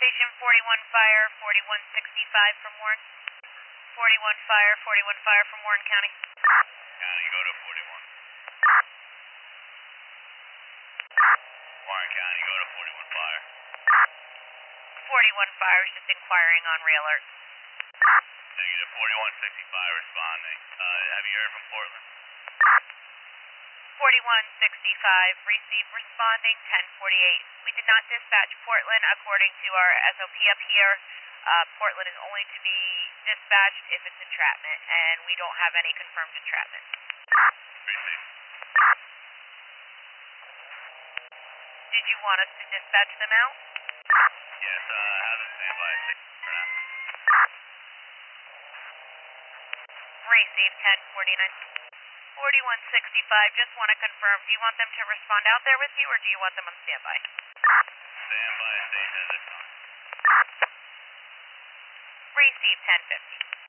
Station 41 Fire, 4165 from Warren. 41 Fire from Warren County. County, go to 41. Warren County, go to 41 Fire. 41 Fire is just inquiring on re-alert. Negative 4165 responding. Have you heard from Portland? 4165, received responding 1048. We did not dispatch Portland according to our SOP up here. Portland is only to be dispatched if it's entrapment, and we don't have any confirmed entrapment. Received. Did you want us to dispatch them out? Yes, have them stand by for now. Received 1049. 4165, just want to confirm, do you want them to respond out there with you, or do you want them on standby? Stand by station at this time. Received 1050.